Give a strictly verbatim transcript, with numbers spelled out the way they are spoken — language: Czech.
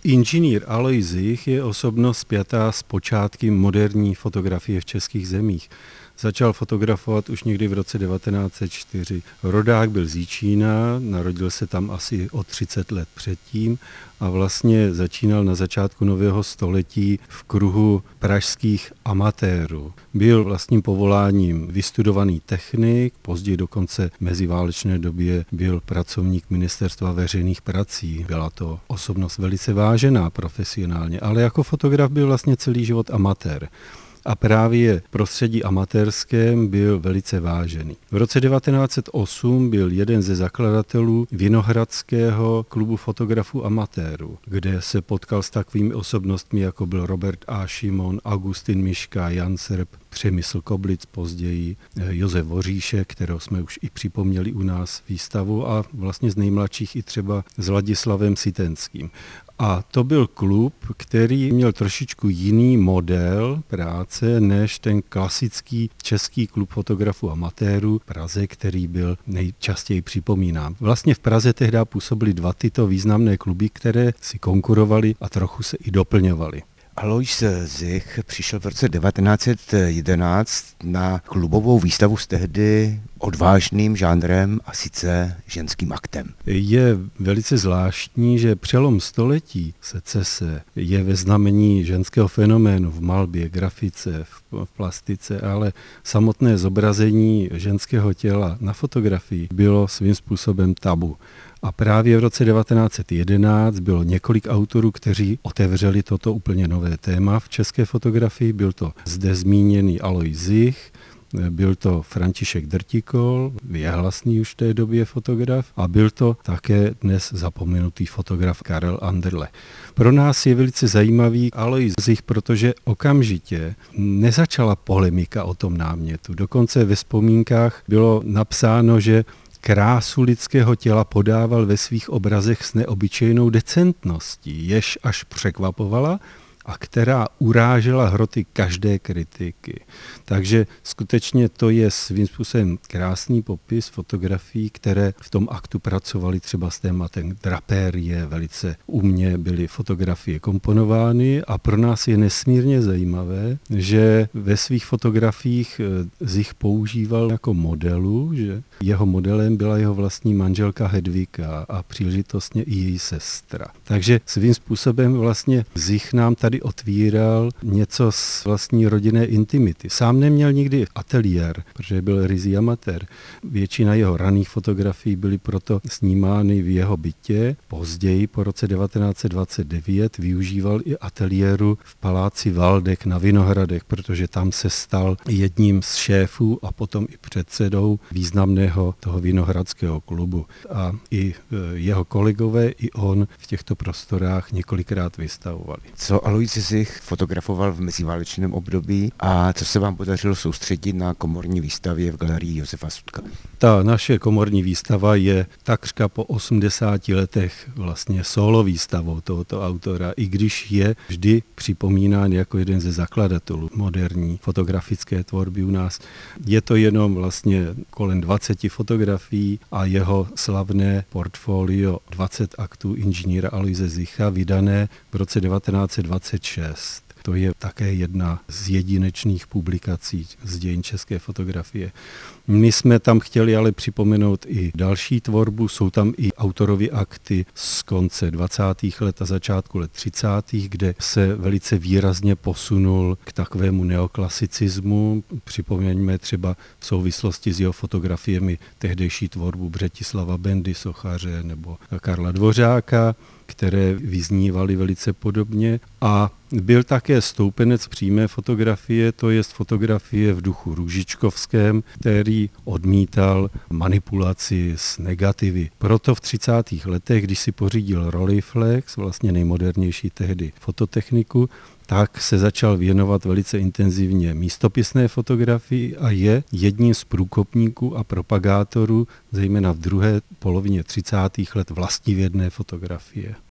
Inženýr Alojz Zich je osobnost spjatá s počátky moderní fotografie v českých zemích. Začal fotografovat už někdy v roce devatenáct set čtyři. Rodák byl z Jičína, narodil se tam asi o třicet let předtím a vlastně začínal na začátku nového století v kruhu pražských amatérů. Byl vlastním povoláním vystudovaný technik, později dokonce v meziválečné době byl pracovník Ministerstva veřejných prací. Byla to osobnost velice vážená profesionálně, ale jako fotograf byl vlastně celý život amatér. A právě v prostředí amatérském byl velice vážený. V roce devatenáct set osm byl jeden ze zakladatelů Vinohradského klubu fotografů amatérů, kde se potkal s takovými osobnostmi, jako byl Robert A. Šimon, Augustin Miška, Jan Srb, Přemysl Koblic, později Josef Voříšek, kterého jsme už i připomněli u nás výstavu, a vlastně z nejmladších i třeba s Ladislavem Sitenským. A to byl klub, který měl trošičku jiný model práce než ten klasický český klub fotografů amatérů v Praze, který byl nejčastěji připomínán. Vlastně v Praze tehdy působily dva tyto významné kluby, které si konkurovaly a trochu se i doplňovaly. Alojz Zich přišel v roce devatenáct set jedenáct na klubovou výstavu s tehdy odvážným žánrem, a sice ženským aktem. Je velice zvláštní, že přelom století secese je ve znamení ženského fenoménu v malbě, grafice, v plastice, ale samotné zobrazení ženského těla na fotografii bylo svým způsobem tabu. A právě v roce devatenáct set jedenáct bylo několik autorů, kteří otevřeli toto úplně nové téma v české fotografii. Byl to zde zmíněný Alojz Zich, byl to František Drtikol, věhlasný už v té době fotograf, a byl to také dnes zapomenutý fotograf Karel Anderle. Pro nás je velice zajímavý Alojz Zich, protože okamžitě nezačala polemika o tom námětu. Dokonce ve vzpomínkách bylo napsáno, že krásu lidského těla podával ve svých obrazech s neobyčejnou decentností, jež až překvapovala a která urážela hroty každé kritiky. Takže skutečně to je svým způsobem krásný popis fotografií, které v tom aktu pracovaly třeba s tématem drapérie, velice umně byly fotografie komponovány, a pro nás je nesmírně zajímavé, že ve svých fotografiích Zich používal jako modelu, že jeho modelem byla jeho vlastní manželka Hedvika a příležitostně i její sestra. Takže svým způsobem vlastně Zich nám tady otvíral něco z vlastní rodinné intimity. Sám neměl nikdy ateliér, protože byl ryzí amatér. Většina jeho raných fotografií byly proto snímány v jeho bytě. Později, po roce devatenáct set dvacet devět, využíval i ateliéru v paláci Valdek na Vinohradech, protože tam se stal jedním z šéfů a potom i předsedou významného toho vinohradského klubu. A i jeho kolegové, i on v těchto prostorách několikrát vystavovali. Co Alojz Zich fotografoval v meziválečném období a co se vám podařilo soustředit na komorní výstavě v galerii Josefa Sudka? Ta naše komorní výstava je takřka po osmdesáti letech vlastně solo výstavou tohoto autora, i když je vždy připomínán jako jeden ze zakladatelů moderní fotografické tvorby u nás. Je to jenom vlastně kolem dvaceti fotografií a jeho slavné portfolio dvacet aktů inženýra Alojze Zicha, vydané v roce devatenáct set dvacet šest. To je také jedna z jedinečných publikací z dějin české fotografie. My jsme tam chtěli ale připomenout i další tvorbu, jsou tam i autorovy akty z konce dvacátých let a začátku let třicátých, kde se velice výrazně posunul k takovému neoklasicismu. Připomeňme třeba v souvislosti s jeho fotografiemi tehdejší tvorbu Břetislava Bendy, sochaře, nebo Karla Dvořáka, které vyznívaly velice podobně, a byl také stoupenec přímé fotografie, to je fotografie v duchu růžičkovském, který odmítal manipulaci s negativy. Proto v třicátých letech, když si pořídil Rolleiflex, vlastně nejmodernější tehdy fototechniku, tak se začal věnovat velice intenzivně místopisné fotografii a je jedním z průkopníků a propagátorů, zejména v druhé polovině třicátých let, vlastivědné fotografie.